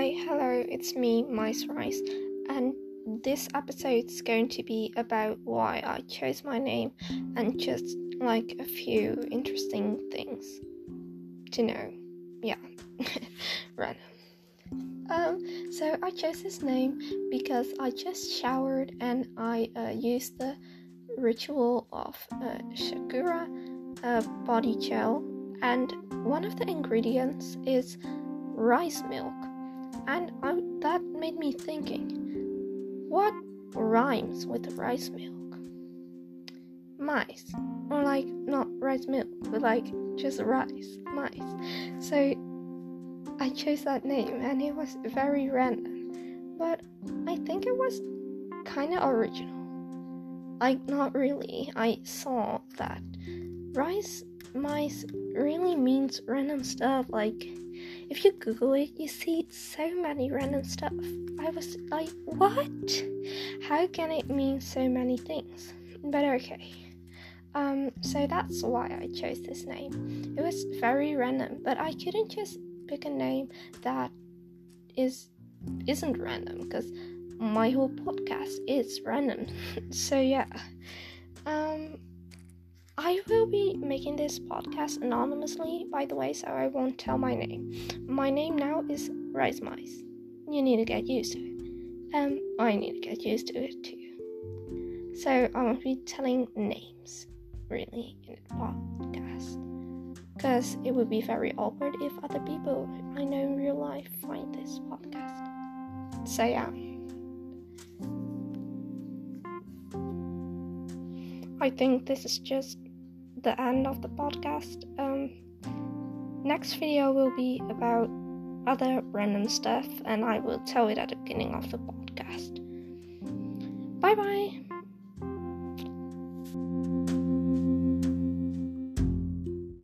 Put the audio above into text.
Hi, hello, it's me, Mice Rice, and this episode's going to be about why I chose my name and just like a few interesting things to know. Yeah, random. So I chose this name because I just showered and I used the Ritual of Shakura body gel, and one of the ingredients is rice milk. And that made me thinking, what rhymes with rice milk? Mice. Or like, not rice milk, but like just rice. Mice. So I chose that name and it was very random. But I think it was kind of original. Like, not really. I saw that mice really means random stuff. Like, if you Google it, you see so many random stuff. I was like, what? How can it mean so many things? But okay. So that's why I chose this name. It was very random, but I couldn't just pick a name that isn't random, because my whole podcast is random. So yeah. I will be making this podcast anonymously, by the way, so I won't tell my name. My name now is Rice Mice. You need to get used to it. I need to get used to it too. So I won't be telling names, really, in the podcast, because it would be very awkward if other people I know in real life find this podcast. So yeah. I think this is just the end of the podcast. Next video will be about other random stuff, and I will tell it at the beginning of the podcast. Bye bye.